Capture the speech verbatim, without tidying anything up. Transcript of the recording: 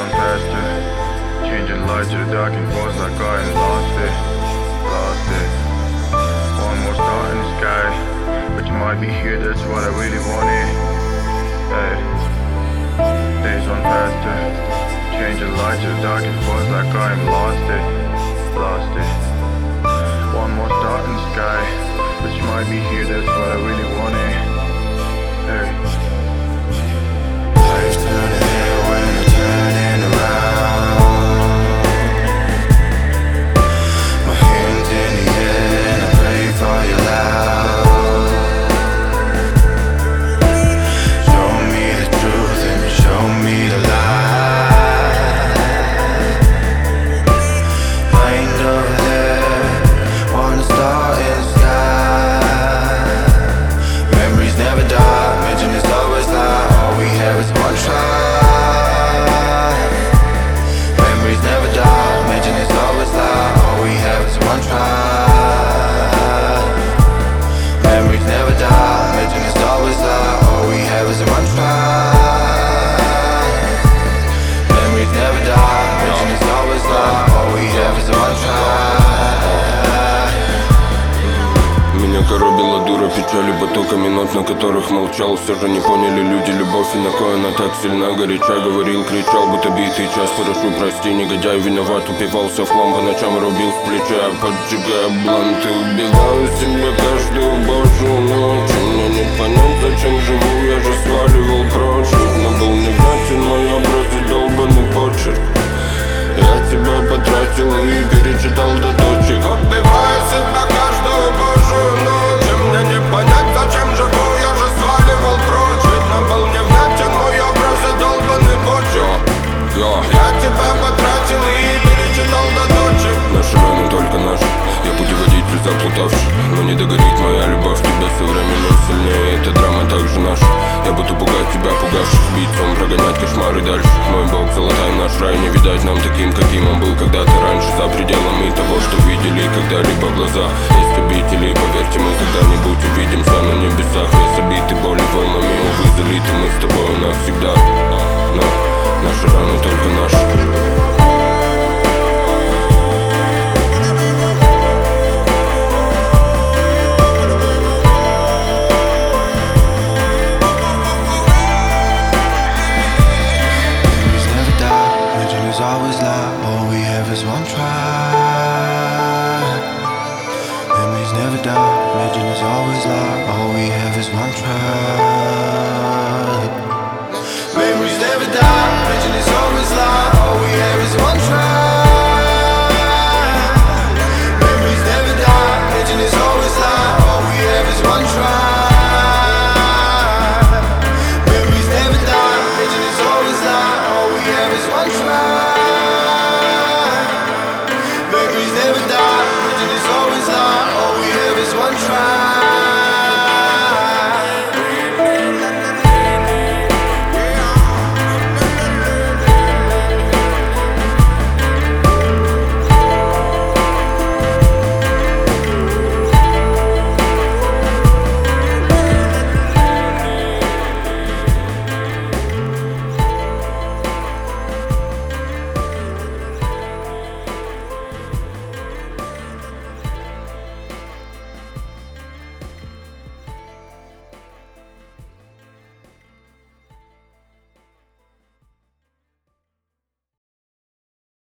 on faster, changing light to the dark and force like I ain't lost it, lost it. One more star in the sky, but you might be here, that's what I really wanted. Hey, days on faster, changing light to the dark and force like I ain't lost it, lost it. One more star in the sky, but you might be here, that's what I really wanted. Hey. Life's turning here when I'm turning around. My hands in the air and I pray for you loud. Show me the truth and show me the lie. Find over there, wanna start in the sky. Memories never die, mention is always lie. All we have is one try. Memories never die, mention is always lie. All we have is one try. Memories never die, mention is always lie. All we have is one try. Memories never die, mention is always lie. All we have is one try. Меня коробила дура печали, потока минут, на которых молчал. Все же не поняли люди любовь, и на кой она так сильна, горяча. Говорил, кричал, будто битый час. Прошу, прости, негодяй, виноват. Упивался в хлам, по ночам рубил с плеча, поджигая бланты. Убиваю себя каждую божью ночь. Мне не понять, зачем живу, я же сваливал прочь. Нужно был не внятен мой образ и долбанный почерк. Я тебя потратил и перечитал до точек. Убиваю себя каждую божью ночь. Мне не понять, зачем живу, я же сваливал прочь. Видно был невнятен мой образ и долбанный почерк. Я тебя потратил и перечитал до точек. Наши раны только наши, я путеводитель заплутавший. Но не догорит моя любовь, тебя со временем сильнее. Эта драма также наша. Я буду пугать тебя, пугавших бийцом, прогонять кошмары дальше. Мой бог, золотай наш рай, не видать нам таким, каким он был когда-то раньше. За пределами того, что видели когда-либо глаза истребителей. Поверьте, мы когда-нибудь увидимся на небесах. Весь обиты боли волнами, увы, залиты мы с тобой навсегда. Но наши раны только наши. Always lie, all we have is one try. Memories never die, legend is always lie, all we have is one try. Memories never die.